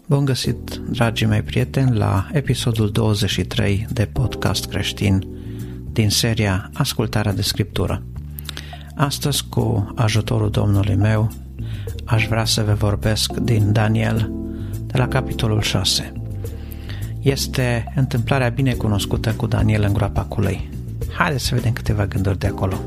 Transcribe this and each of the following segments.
Bun găsit, dragii mei prieteni, la episodul 23 de podcast creștin din seria Ascultarea de Scriptură. Astăzi, cu ajutorul Domnului meu, aș vrea să vă vorbesc din Daniel, de la capitolul 6. Este întâmplarea bine cunoscută cu Daniel în groapa cu lei. Haideți să vedem câteva gânduri de acolo.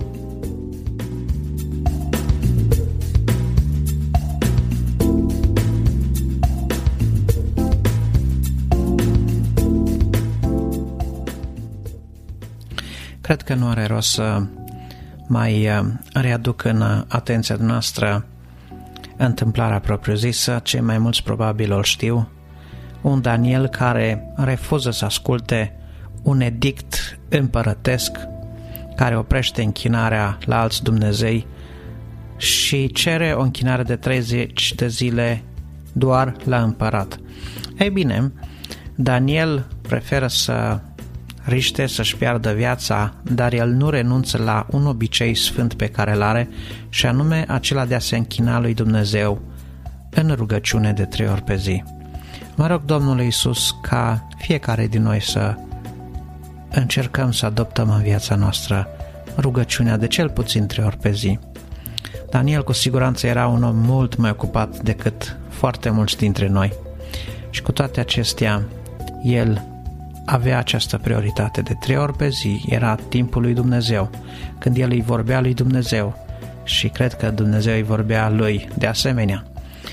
Cred că nu are rost să mai readuc în atenția noastră întâmplarea propriu-zisă. Cei mai mulți probabil o știu. Un Daniel care refuză să asculte un edict împărătesc care oprește închinarea la alți dumnezei și cere o închinare de 30 de zile doar la împărat. Ei bine, Daniel preferă să riște să-și piardă viața, dar el nu renunță la un obicei sfânt pe care îl are, și anume acela de a se închina lui Dumnezeu în rugăciune de 3 ori pe zi. Mă rog Domnului Iisus ca fiecare din noi să încercăm să adoptăm în viața noastră rugăciunea de cel puțin 3 ori pe zi. Daniel cu siguranță era un om mult mai ocupat decât foarte mulți dintre noi și cu toate acestea el avea această prioritate de 3 ori pe zi, era timpul lui Dumnezeu, când el îi vorbea lui Dumnezeu și cred că Dumnezeu îi vorbea lui de asemenea.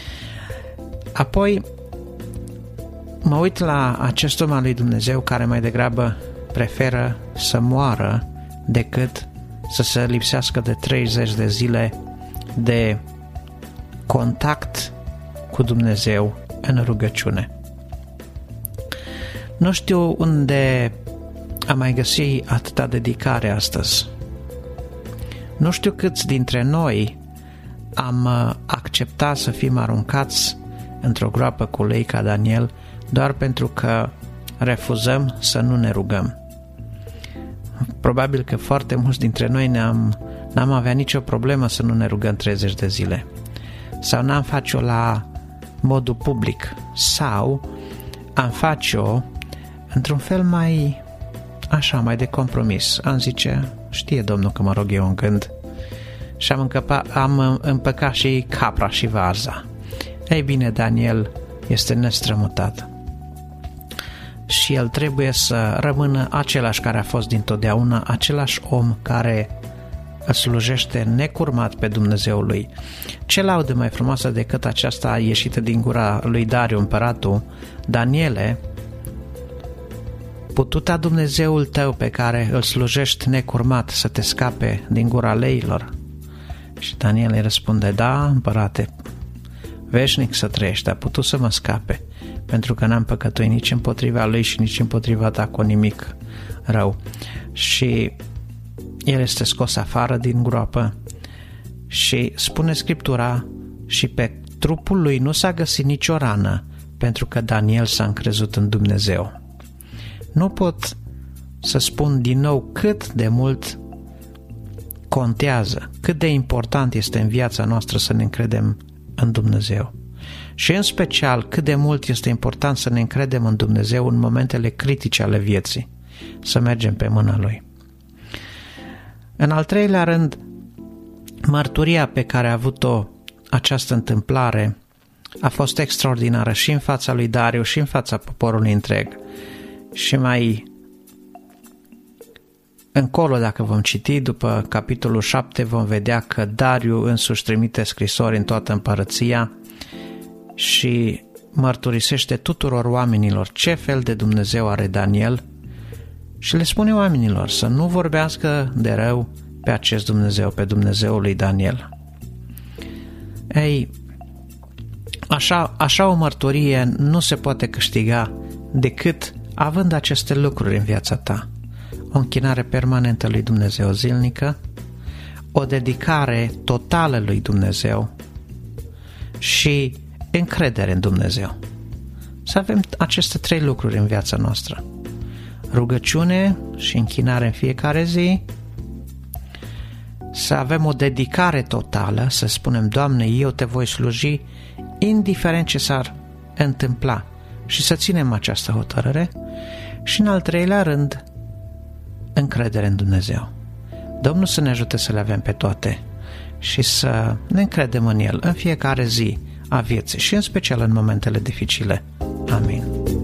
Apoi mă uit la acest om al lui Dumnezeu care mai degrabă preferă să moară decât să se lipsească de 30 de zile de contact cu Dumnezeu în rugăciune. Nu știu unde am mai găsit atâta dedicare astăzi. Nu știu câți dintre noi am acceptat să fim aruncați într-o groapă cu lei ca Daniel doar pentru că refuzăm să nu ne rugăm. Probabil că foarte mulți dintre noi n-am avea nicio problemă să nu ne rugăm 30 de zile. Sau n-am face-o la modul public. Sau am face-o într-un fel mai de compromis. Am zice, știe Domnul că mă rog eu în gând și am împăcat și capra și vaza. Ei bine, Daniel este nestrămutat și el trebuie să rămână același care a fost dintotdeauna, același om care îl slujește necurmat pe Dumnezeul lui. Ce laudă mai frumoasă decât aceasta ieșită din gura lui Dariu, împăratul: Daniele, pututa Dumnezeul tău pe care îl slujești necurmat să te scape din gura leilor? Și Daniel îi răspunde: da, împărate, veșnic să trăiești, a putut să mă scape, pentru că n-am păcătuit nici împotriva lui și nici împotriva ta cu nimic rău. Și el este scos afară din groapă și spune Scriptura, și pe trupul lui nu s-a găsit nicio rană, pentru că Daniel s-a încrezut în Dumnezeu. Nu pot să spun din nou cât de mult contează, cât de important este în viața noastră să ne încredem în Dumnezeu. Și în special cât de mult este important să ne încredem în Dumnezeu în momentele critice ale vieții, să mergem pe mâna Lui. În al treilea rând, mărturia pe care a avut-o această întâmplare a fost extraordinară și în fața lui Dariu și în fața poporului întreg. Și mai încolo, dacă vom citi, după capitolul 7, vom vedea că Dariu însuși trimite scrisori în toată împărăția și mărturisește tuturor oamenilor ce fel de Dumnezeu are Daniel și le spune oamenilor să nu vorbească de rău pe acest Dumnezeu, pe Dumnezeul lui Daniel. Ei, așa o mărturie nu se poate câștiga decât având aceste lucruri în viața ta: o închinare permanentă lui Dumnezeu zilnică, o dedicare totală lui Dumnezeu și încredere în Dumnezeu. Să avem aceste 3 lucruri în viața noastră: rugăciune și închinare în fiecare zi, să avem o dedicare totală, să spunem: Doamne, eu te voi sluji indiferent ce s-ar întâmpla și să ținem această hotărâre. Și în al treilea rând, încredere în Dumnezeu. Domnul să ne ajute să le avem pe toate și să ne încredem în El în fiecare zi a vieții și în special în momentele dificile. Amin.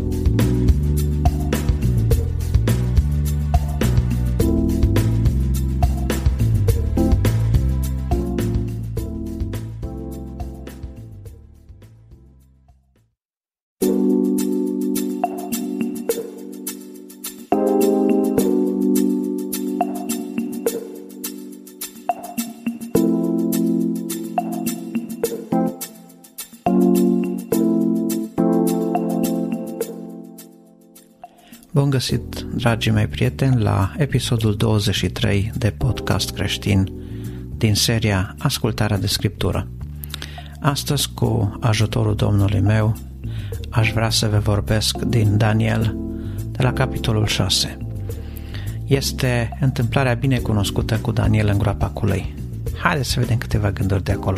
Bun găsit, dragii mei prieteni, la episodul 23 de podcast creștin din seria Ascultarea de Scriptură. Astăzi, cu ajutorul Domnului meu, aș vrea să vă vorbesc din Daniel, de la capitolul 6. Este întâmplarea bine cunoscută cu Daniel în groapa cu lei. Haideți să vedem câteva gânduri de acolo.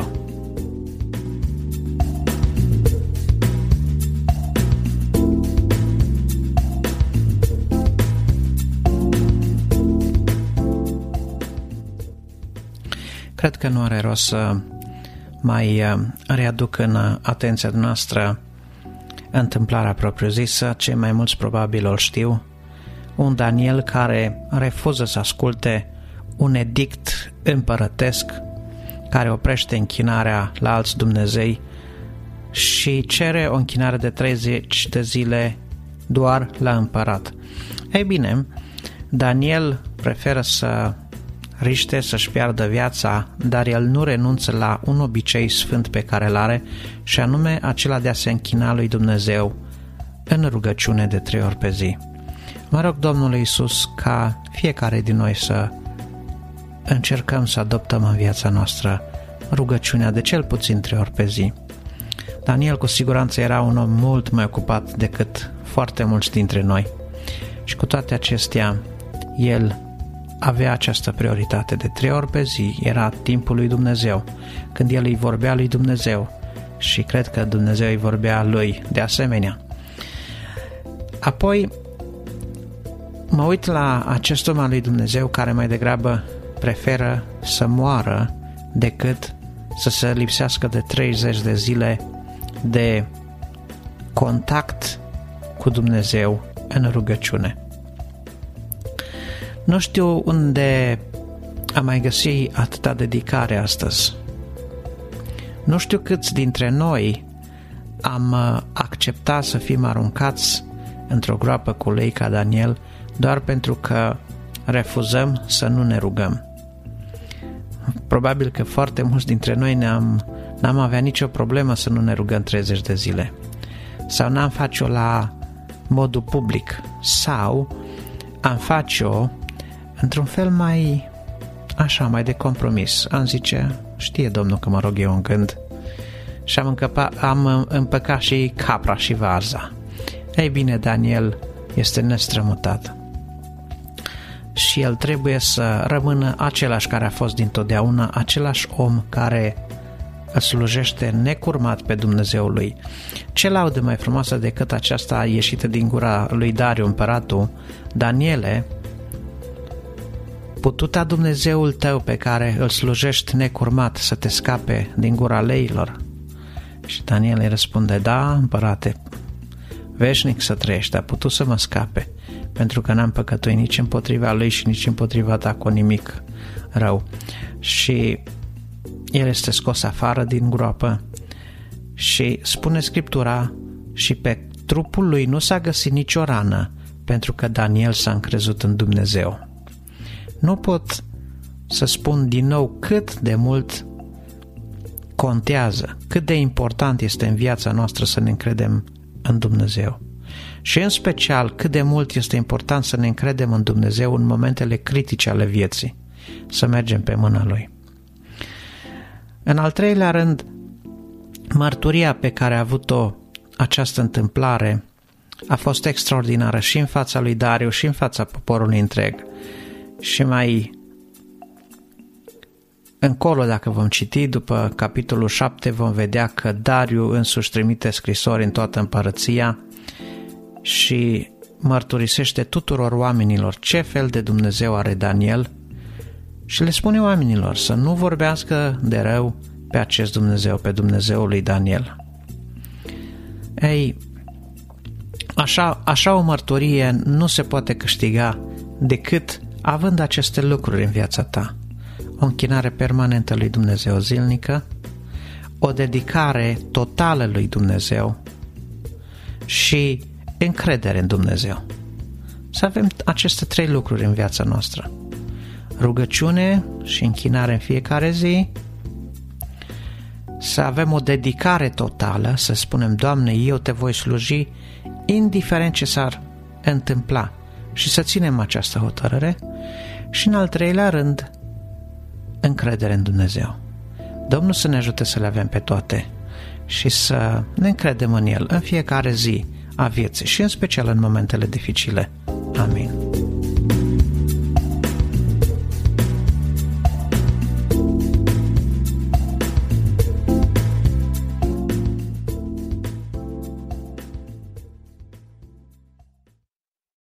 Cred că nu are rost să mai readuc în atenția noastră întâmplarea propriu-zisă. Cei mai mulți probabil o știu. Un Daniel care refuză să asculte un edict împărătesc care oprește închinarea la alți Dumnezei și cere o închinare de 30 de zile doar la împărat. Ei bine, Daniel preferă să riște să-și piardă viața, dar el nu renunță la un obicei sfânt pe care îl are, și anume acela de a se închina lui Dumnezeu în rugăciune de 3 ori pe zi. Mă rog Domnului Iisus ca fiecare din noi să încercăm să adoptăm în viața noastră rugăciunea de cel puțin 3 ori pe zi. Daniel cu siguranță era un om mult mai ocupat decât foarte mulți dintre noi și cu toate acestea el avea această prioritate de 3 ori pe zi, era timpul lui Dumnezeu, când el îi vorbea lui Dumnezeu și cred că Dumnezeu îi vorbea lui de asemenea. Apoi mă uit la acest om al lui Dumnezeu care mai degrabă preferă să moară decât să se lipsească de 30 de zile de contact cu Dumnezeu în rugăciune. Nu știu unde am mai găsit atâta dedicare astăzi. Nu știu câți dintre noi am acceptat să fim aruncați într-o groapă cu lei ca Daniel doar pentru că refuzăm să nu ne rugăm. Probabil că foarte mulți dintre noi n-am avea nicio problemă să nu ne rugăm 30 de zile. Sau n-am face-o la modul public. Sau am face-o într-un fel mai de compromis. Am zice, știe Domnul că mă rog eu în gând și am împăcat și capra și varza. Ei bine, Daniel este nestrămutat și el trebuie să rămână același care a fost dintotdeauna, același om care îl slujește necurmat pe Dumnezeul lui. Ce laudă mai frumoasă decât aceasta ieșită din gura lui Dariu, împăratul: Daniele, pututa Dumnezeul tău pe care îl slujești necurmat să te scape din gura leilor? Și Daniel îi răspunde: da, împărate, veșnic să trăiești, a putut să mă scape, pentru că n-am păcătuit nici împotriva lui și nici împotriva ta cu nimic rău. Și el este scos afară din groapă și spune Scriptura, și pe trupul lui nu s-a găsit nicio rană, pentru că Daniel s-a încrezut în Dumnezeu. Nu pot să spun din nou cât de mult contează, cât de important este în viața noastră să ne încredem în Dumnezeu. Și în special cât de mult este important să ne încredem în Dumnezeu în momentele critice ale vieții, să mergem pe mâna Lui. În al treilea rând, mărturia pe care a avut-o această întâmplare a fost extraordinară și în fața lui Dariu și în fața poporului întreg. Și mai încolo, dacă vom citi, după capitolul 7, vom vedea că Dariu însuși trimite scrisori în toată împărăția și mărturisește tuturor oamenilor ce fel de Dumnezeu are Daniel și le spune oamenilor să nu vorbească de rău pe acest Dumnezeu, pe Dumnezeul lui Daniel. Ei, așa o mărturie nu se poate câștiga decât având aceste lucruri în viața ta. O închinare permanentă lui Dumnezeu zilnică, o dedicare totală lui Dumnezeu și încredere în Dumnezeu. Să avem aceste 3 lucruri în viața noastră. Rugăciune și închinare în fiecare zi, să avem o dedicare totală, să spunem, Doamne, eu te voi sluji indiferent ce s-ar întâmpla și să ținem această hotărâre și în al 3-lea rând, încredere în Dumnezeu. Domnul să ne ajute să le avem pe toate și să ne încredem în El în fiecare zi a vieții și în special în momentele dificile. Amin.